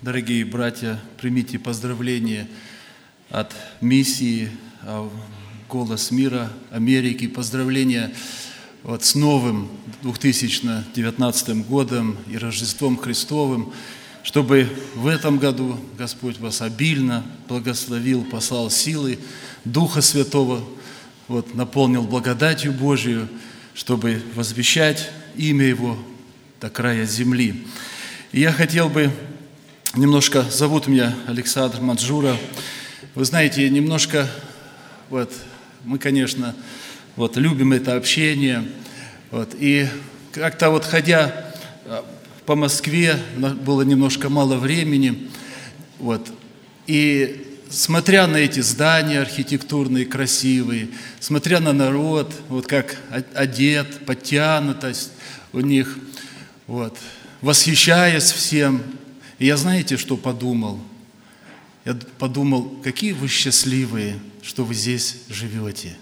Дорогие братья, примите поздравления от миссии «Голос мира» Америки. Поздравления с новым 2019 годом и Рождеством Христовым, чтобы в этом году Господь вас обильно благословил, послал силы Духа Святого, наполнил благодатью Божию, чтобы возвещать имя Его до края земли. И я хотел бы немножко, зовут меня Александр Маджура. Вы знаете, немножко, мы, конечно, любим это общение. И как-то ходя по Москве, было немножко мало времени. И смотря на эти здания архитектурные, красивые, смотря на народ, как одет, подтянутость у них, восхищаясь всем, и я знаете, что подумал? Я подумал, какие вы счастливые, что вы здесь живете.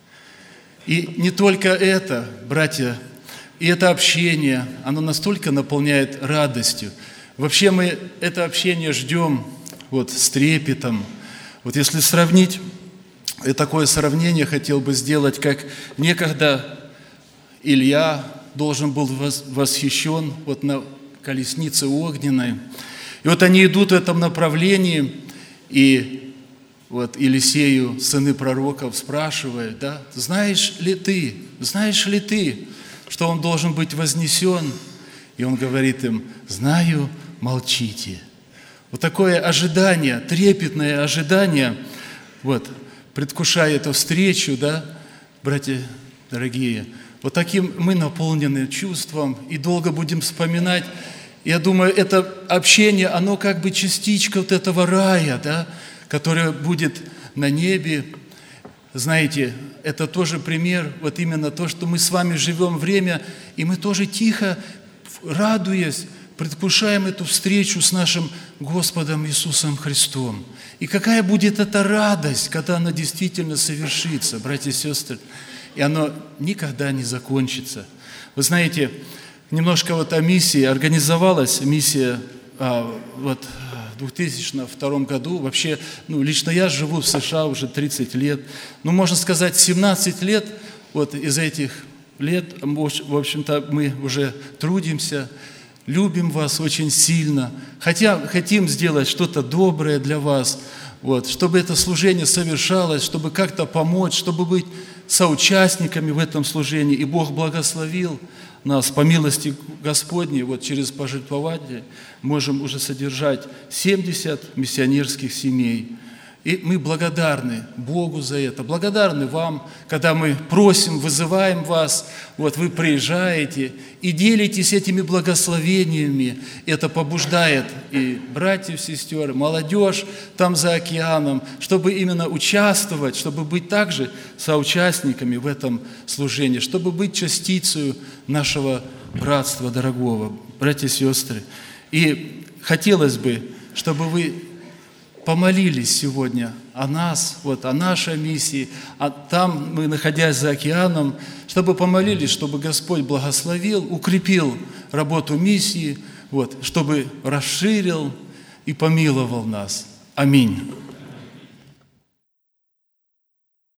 И не только это, братья, и это общение, оно настолько наполняет радостью. Вообще мы это общение ждем с трепетом. Если сравнить, и такое сравнение хотел бы сделать, как некогда Илья должен был восхищен на колеснице огненной. И они идут в этом направлении, и Елисею, сыны пророков, спрашивают, знаешь ли ты, что он должен быть вознесен? И он говорит им, знаю, молчите. Такое ожидание, трепетное ожидание, предвкушая эту встречу, братья дорогие, таким мы наполнены чувством и долго будем вспоминать. Я думаю, это общение, оно как бы частичка этого рая, которое будет на небе. Знаете, это тоже пример, именно то, что мы с вами живем время, и мы тоже тихо, радуясь, предвкушаем эту встречу с нашим Господом Иисусом Христом. И какая будет эта радость, когда она действительно совершится, братья и сестры, и оно никогда не закончится. Вы знаете, немножко о миссии. Организовалась миссия в 2002 году. Вообще, лично я живу в США уже 30 лет. Можно сказать, 17 лет, из этих лет, в общем-то, мы уже трудимся, любим вас очень сильно, хотим сделать что-то доброе для вас, чтобы это служение совершалось, чтобы как-то помочь, чтобы быть соучастниками в этом служении. И Бог благословил нас по милости Господней, через пожертвования можем уже содержать 70 миссионерских семей. И мы благодарны Богу за это, благодарны вам, когда мы просим, вызываем вас, вы приезжаете и делитесь этими благословениями. Это побуждает и братьев, сестер, молодежь там за океаном, чтобы именно участвовать, чтобы быть также соучастниками в этом служении, чтобы быть частицей нашего братства дорогого, братья и сестры. И хотелось бы, чтобы вы помолились сегодня о нас, о нашей миссии, а там мы, находясь за океаном, чтобы помолились, чтобы Господь благословил, укрепил работу миссии, чтобы расширил и помиловал нас. Аминь.